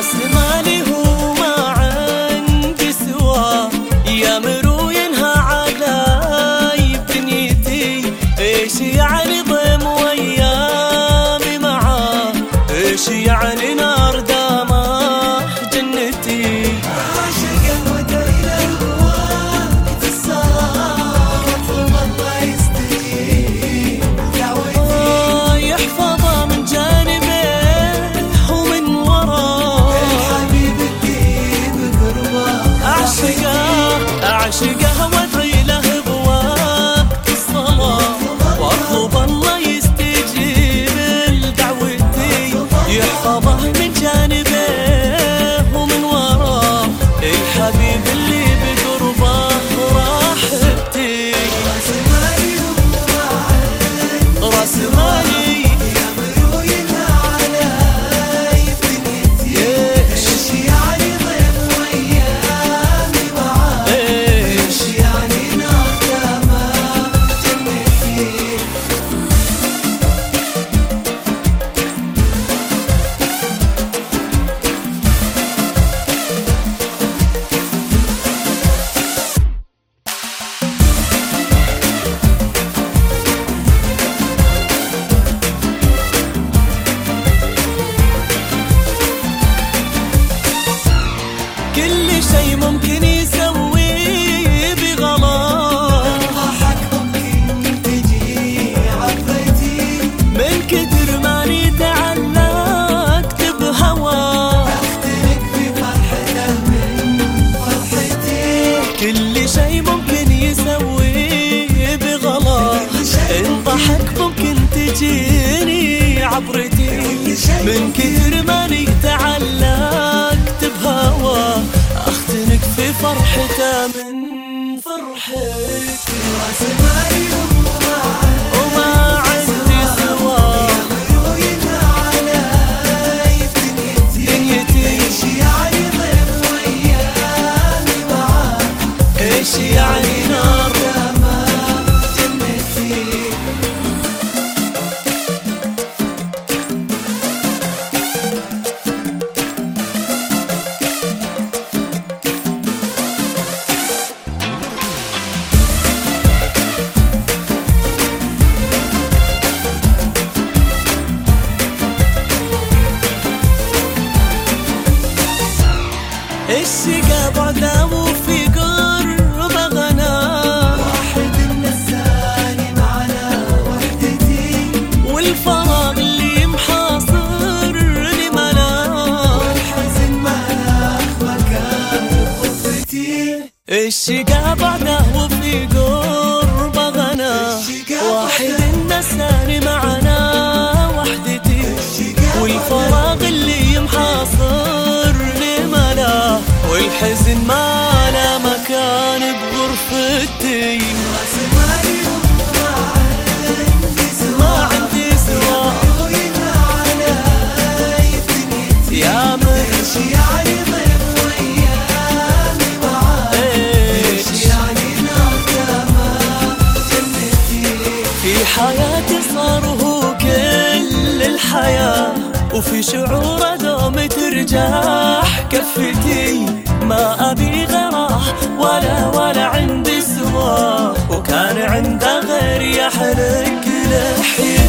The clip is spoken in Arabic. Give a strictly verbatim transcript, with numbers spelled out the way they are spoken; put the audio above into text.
راس مالي هو ما عندي سواه، يا مروينها علي بنيتي. ايش يعني ضيم وايامي معاه، ايش يعني نار دامه جنتي. عاشق الوداع للهواء في الصلاة واطلب الله يستجيب دعوتي. يحفظه من جانبه ومن وراه، الحبيب اللي بقربه اعشقه اعشقه وادعي له بوقت الصلاة، واطلب الله يستجيب لدعوتي. يحفظه من جانبه ومن وراه، الحبيب اللي بقربه راحتي. راس مالي هو راس مالي يا مروينها علي بنيتي. ايش يعني ضيم وايامي معاه، ايش يعني نار دامه جنتي. كل شي ممكن يسويه بغلط، ضحك ممكن تجي عطيتي. من كتر ماني تعلقت بهواه، اختلك بفرحته من فرحتي. كل شي ممكن يسويه بغلط. ان ضحك ممكن تجيني عبرتي، من كثر ماني تعلقت بهواه، اختنق في فرحته من فرحتي. راس مالي وما عندي سواه، يا مروينها علي بنيتي. دنيتي ايش يعني ضيم وايامي معاه، ايش يعني نار دامه جنتي. الشقا بعده وفي قرب غناه، واحد النساني معنا وحدتي. والفراغ اللي محاصرني مناه، والحزن مالك مكان غرفتي. الشقا بعده وفي قرب غناه، واحد النساني معنا وحدتي. والفراغ اللي محاصرني مناه، والحزن ما له مكان بغرفتي. راس مالي ما عندي سواه، مروينها علي بنيتي. يا من ايش يعني ضيم وايامي معاه، ايش ايش يعني نار دامه جنتي. في حياتي صار هو كل الحياة، وفي شعوره دوم ترجاح كفتي. ما أبي غيره ولا ولا عندي سواه، وكان عنده غير يحرق لحية.